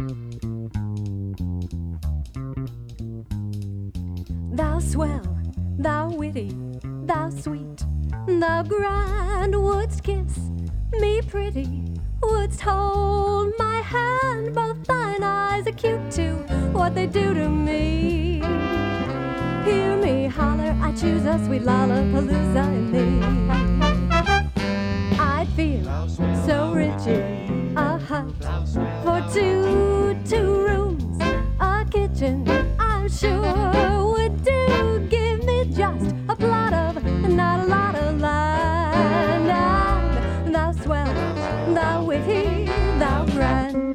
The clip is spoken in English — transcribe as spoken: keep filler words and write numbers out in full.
Thou swell, thou witty, thou sweet, thou grand, wouldst kiss me pretty, wouldst hold my hand, both thine eyes are cute too, what they do to me. Hear me holler, I choose a sweet lollapalooza in thee. I'd feel so rich in a hut for two, two rooms, a kitchen, I'm sure would do. Give me just a plot of, not a lot of land. And thou swell, thou witty, thou grand,